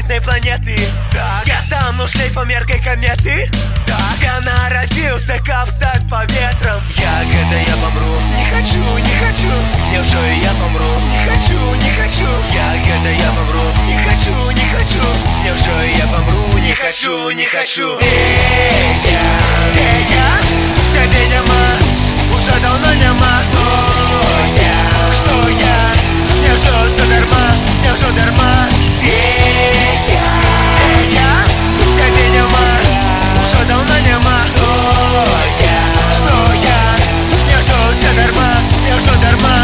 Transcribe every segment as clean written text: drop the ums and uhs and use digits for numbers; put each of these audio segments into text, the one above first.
монолитной планеты. Так, я стану шлейфом яркой кометы. Так, я народился, как встать по ветрам. Ягода, я помру. Не хочу, не хочу. Неужели я помру? Не хочу, не хочу. Ягода, я помру. Не хочу, не хочу. Неужели я помру? Не хочу, не хочу. Я, тебе нема, уже давно нема. Что я? Не все задарма, не все дарма. Тебе нема, уже давно нема. Что я? Не все задарма, не все дарма.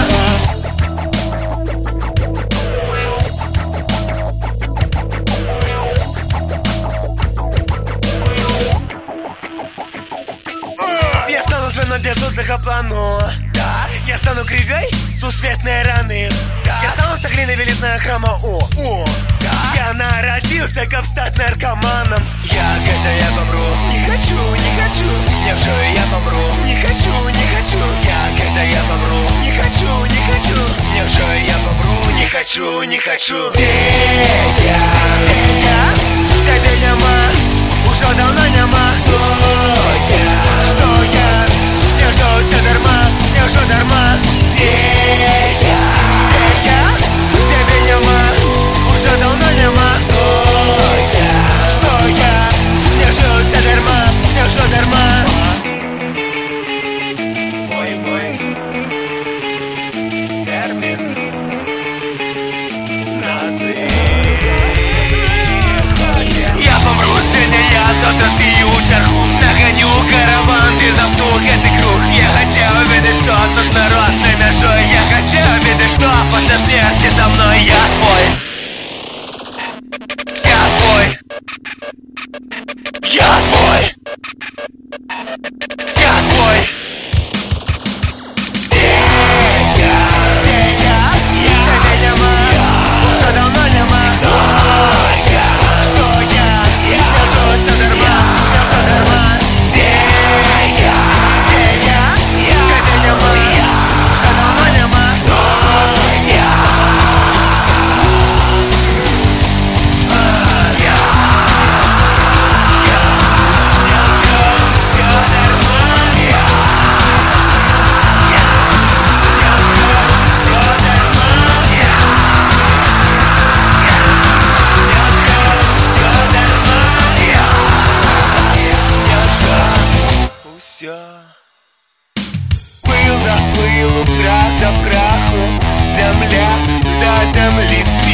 Я стану звеном без воздуха плану. Я стану кривей сусветной раны. Я стану соглиной величного храма. Я народился, как стать наркоманом. Ягода, я помру. Не хочу, не хочу. Неужели я помру? Не хочу, не хочу. Ягода, я помру. Не хочу, не хочу. Неужели я помру? Не хочу, не хочу. Тебе нема, уже давно нема. Что я? Не все дарма, не все дарма. Тебе нема, уже давно нема. Что я? Не все дарма, не все дарма. Мой термин назыв. Я помру, стреляя, завтра ты у шарху. Нагоню караван, ты завтух, это круг. Я хотел видеть, что с народной межой. Я хотел видеть, что после смерти со мной. Я твой. Я твой. Я твой. Я твой. Тебе нема, уже давно нема. Что я? Я все задарма, я все дарма. Тебе нема, уже давно нема. Пыл да пылу, прах да праху, земля до земли спит.